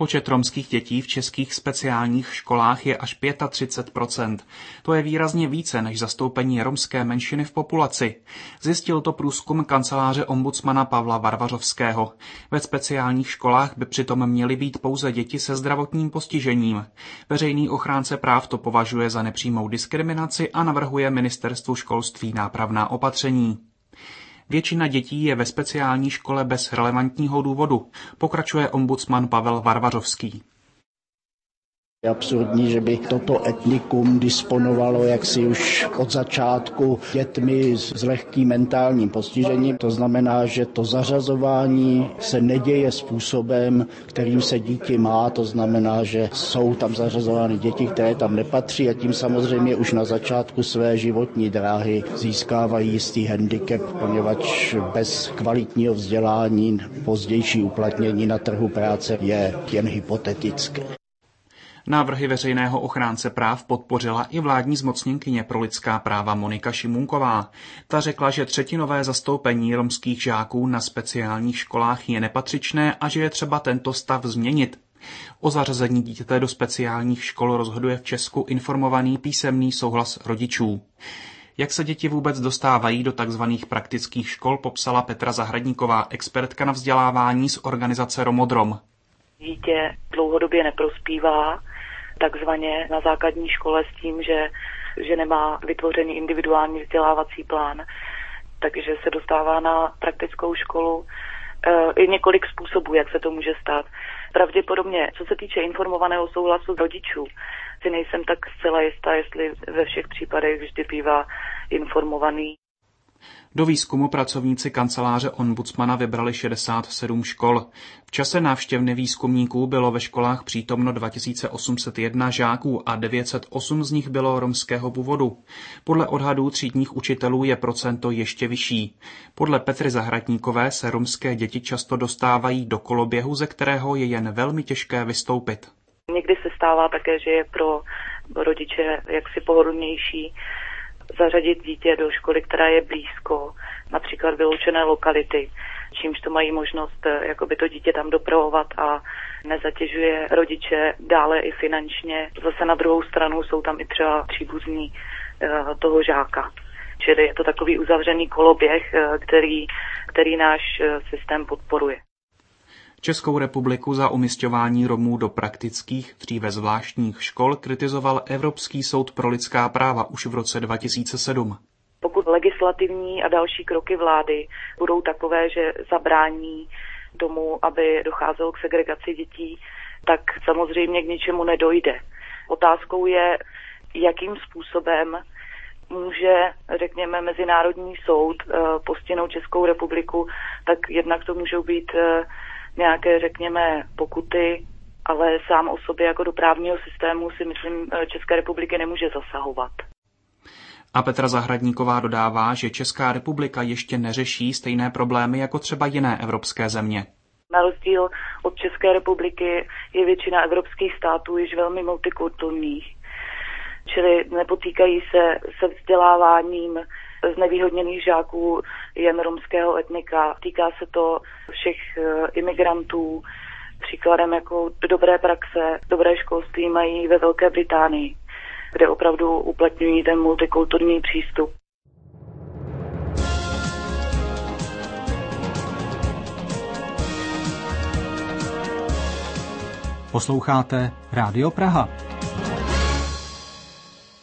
Počet romských dětí v českých speciálních školách je až 35%. To je výrazně více než zastoupení romské menšiny v populaci. Zjistil to průzkum kanceláře ombudsmana Pavla Varvařovského. Ve speciálních školách by přitom měly být pouze děti se zdravotním postižením. Veřejný ochránce práv to považuje za nepřímou diskriminaci a navrhuje ministerstvu školství nápravná opatření. Většina dětí je ve speciální škole bez relevantního důvodu, pokračuje ombudsman Pavel Varvařovský. Je absurdní, že by toto etnikum disponovalo jaksi už od začátku dětmi s lehkým mentálním postižením. To znamená, že to zařazování se neděje způsobem, kterým se dítě má. To znamená, že jsou tam zařazovány děti, které tam nepatří a tím samozřejmě už na začátku své životní dráhy získávají jistý handicap, poněvadž bez kvalitního vzdělání pozdější uplatnění na trhu práce je jen hypotetické. Návrhy veřejného ochránce práv podpořila i vládní zmocněnkyně pro lidská práva Monika Šimůnková. Ta řekla, že třetinové zastoupení romských žáků na speciálních školách je nepatřičné a že je třeba tento stav změnit. O zařazení dítěte do speciálních škol rozhoduje v Česku informovaný písemný souhlas rodičů. Jak se děti vůbec dostávají do tzv. Praktických škol, popsala Petra Zahradníková, expertka na vzdělávání z organizace Romodrom. Dítě dlouhodobě neprospívá takzvaně na základní škole s tím, že nemá vytvořený individuální vzdělávací plán, takže se dostává na praktickou školu. Je několik způsobů, jak se to může stát. Pravděpodobně, co se týče informovaného souhlasu rodičů, si nejsem tak zcela jistá, jestli ve všech případech vždy bývá informovaný. Do výzkumu pracovníci kanceláře ombudsmana vybrali 67 škol. V čase návštěvny výzkumníků bylo ve školách přítomno 2801 žáků a 908 z nich bylo romského původu. Podle odhadů třídních učitelů je procento ještě vyšší. Podle Petry Zahradníkové se romské děti často dostávají do koloběhu, ze kterého je jen velmi těžké vystoupit. Někdy se stává také, že je pro rodiče jaksi pohodlnější zařadit dítě do školy, která je blízko, například vyloučené lokality, čímž to mají možnost jakoby to dítě tam dopravovat a nezatěžuje rodiče dále i finančně. Zase na druhou stranu jsou tam i třeba příbuzní toho žáka. Čili je to takový uzavřený koloběh, který náš systém podporuje. Českou republiku za umisťování Romů do praktických, dříve zvláštních škol kritizoval Evropský soud pro lidská práva už v roce 2007. Pokud legislativní a další kroky vlády budou takové, že zabrání tomu, aby docházelo k segregaci dětí, tak samozřejmě k ničemu nedojde. Otázkou je, jakým způsobem může, řekněme, Mezinárodní soud postihnout Českou republiku, tak jednak to můžou být nějaké, řekněme, pokuty, ale sám o sobě jako do právního systému si myslím České republiky nemůže zasahovat. A Petra Zahradníková dodává, že Česká republika ještě neřeší stejné problémy jako třeba jiné evropské země. Na rozdíl od České republiky je většina evropských států již velmi multikulturních, čili nepotýkají se vzděláváním znevýhodněných žáků jen romského etnika. Týká se to všech imigrantů. Příkladem jako dobré praxe, dobré školství mají ve Velké Británii, kde opravdu uplatňují ten multikulturní přístup. Posloucháte Rádio Praha.